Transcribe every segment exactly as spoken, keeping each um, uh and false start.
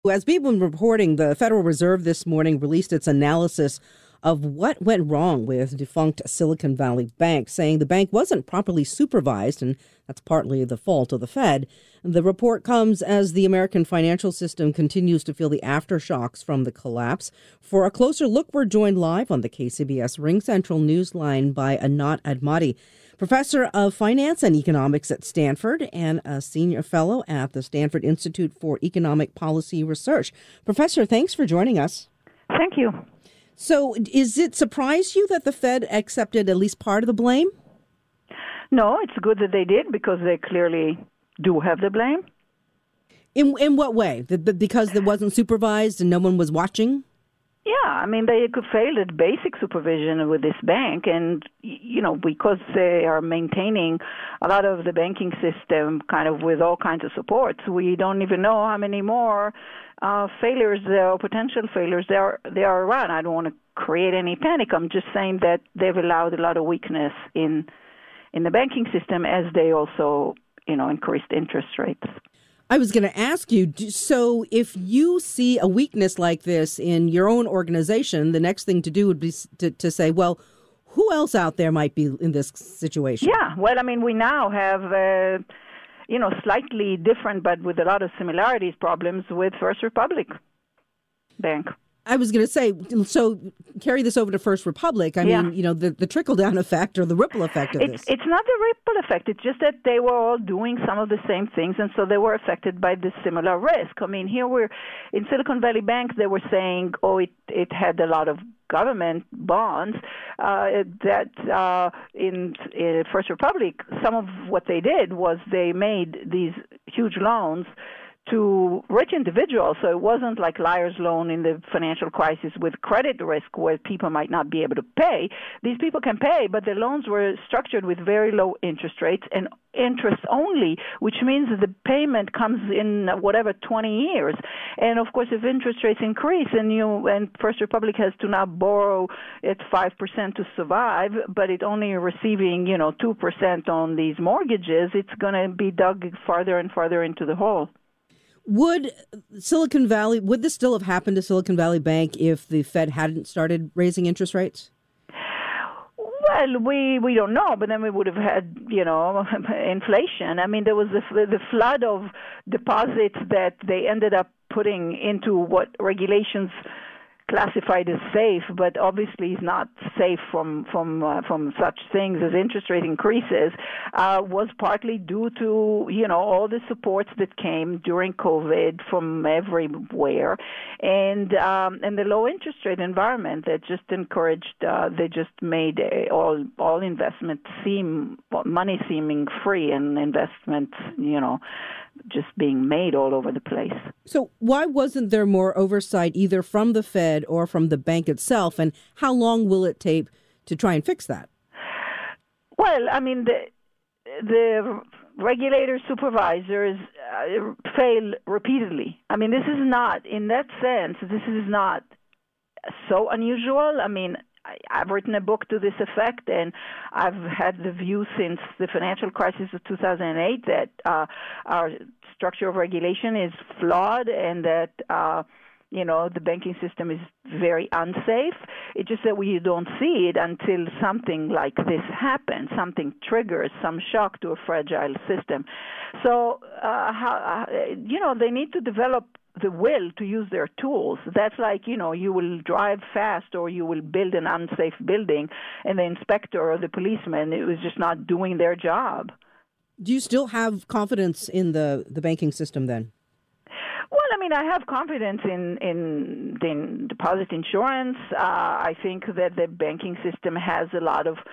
As we've been reporting, the Federal Reserve this morning released its analysis of what went wrong with defunct Silicon Valley Bank, saying the bank wasn't properly supervised, and that's partly the fault of the Fed. The report comes as the American financial system continues to feel the aftershocks from the collapse. For a closer look, we're joined live on the K C B S Ring Central Newsline by Anat Admati, professor of finance and economics at Stanford and a senior fellow at the Stanford Institute for Economic Policy Research. Professor, thanks for joining us. Thank you. So is it surprise you that the Fed accepted at least part of the blame? No, it's good that they did because they clearly do have the blame. In in what way? The, the, because it wasn't supervised and no one was watching? Yeah, I mean, they could fail at basic supervision with this bank, and, you know, because they are maintaining a lot of the banking system kind of with all kinds of supports, we don't even know how many more uh, failures there are, potential failures there are, there are around. I don't want to create any panic. I'm just saying that they've allowed a lot of weakness in in the banking system as they also, you know, increased interest rates. I was going to ask you, so if you see a weakness like this in your own organization, the next thing to do would be to, to say, well, who else out there might be in this situation? Yeah, well, I mean, we now have, uh, you know, slightly different but with a lot of similarities problems with First Republic Bank. I was going to say, so carry this over to First Republic. I yeah. mean, you know, the, the trickle-down effect or the ripple effect of it's, this. It's not the ripple effect. It's just that they were all doing some of the same things, and so they were affected by this similar risk. I mean, here we're in Silicon Valley Bank, they were saying, oh, it, it had a lot of government bonds, uh, that uh, in, in First Republic, some of what they did was they made these huge loans to rich individuals. So it wasn't like liar's loan in the financial crisis with credit risk where people might not be able to pay. These people can pay, but the loans were structured with very low interest rates and interest only, which means that the payment comes in whatever twenty years. And of course, if interest rates increase and you and First Republic has to now borrow at five percent to survive, but it only receiving, you know, two percent on these mortgages, it's going to be dug farther and farther into the hole. Would Silicon Valley, would this still have happened to Silicon Valley Bank if the Fed hadn't started raising interest rates? Well, we, we don't know, but then we would have had, you know, inflation. I mean, there was the, the flood of deposits that they ended up putting into what regulations classified as safe, but obviously is not safe from from uh, from such things as interest rate increases, uh, was partly due to, you know, all the supports that came during COVID from everywhere, and um, and the low interest rate environment that just encouraged, uh, they just made uh, all all investment seem money seeming free and investments, you know, just being made all over the place. So why wasn't there more oversight either from the Fed or from the bank itself, and how long will it take to try and fix that? Well, I mean, the the regulators, supervisors uh, fail repeatedly. I mean, this is not, in that sense, this is not so unusual. I mean, I've written a book to this effect, and I've had the view since the financial crisis of two thousand eight that uh, our structure of regulation is flawed and that, uh, you know, the banking system is very unsafe. It's just that we don't see it until something like this happens, something triggers some shock to a fragile system. So, uh, how, uh, you know, they need to develop the will to use their tools. That's like, you know, you will drive fast or you will build an unsafe building, and the inspector or the policeman, it was just not doing their job. Do you still have confidence in the, the banking system then? Well, I mean, I have confidence in, in, in deposit insurance. Uh, I think that the banking system has a lot of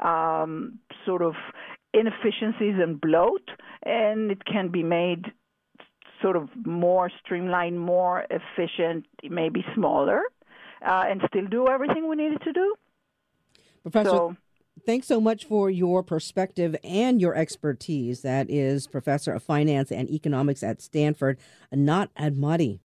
um, sort of inefficiencies and bloat, and it can be made sort of more streamlined, more efficient, maybe smaller, uh, and still do everything we needed to do. Professor, so, thanks so much for your perspective and your expertise. That is Professor of Finance and Economics at Stanford, Anat Admati.